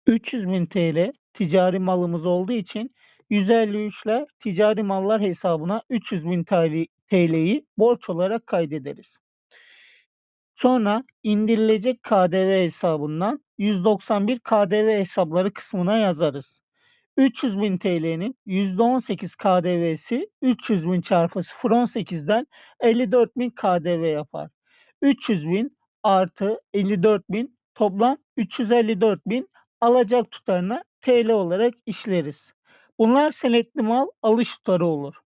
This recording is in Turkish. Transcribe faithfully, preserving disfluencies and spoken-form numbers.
üç yüz bin T L ticari malımız olduğu için yüz elli üç ile ticari mallar hesabına üç yüz bin T L'yi borç olarak kaydederiz. Sonra indirilecek K D V hesabından yüz doksan bir K D V hesapları kısmına yazarız. üç yüz bin T L'nin yüzde on sekiz K D V'si üç yüz bin çarpı sıfır virgül on sekizden elli dört bin K D V yapar. üç yüz bin artı elli dört bin toplam üç yüz elli dört bin alacak tutarına T L olarak işleriz. Bunlar senetli mal alış tutarı olur.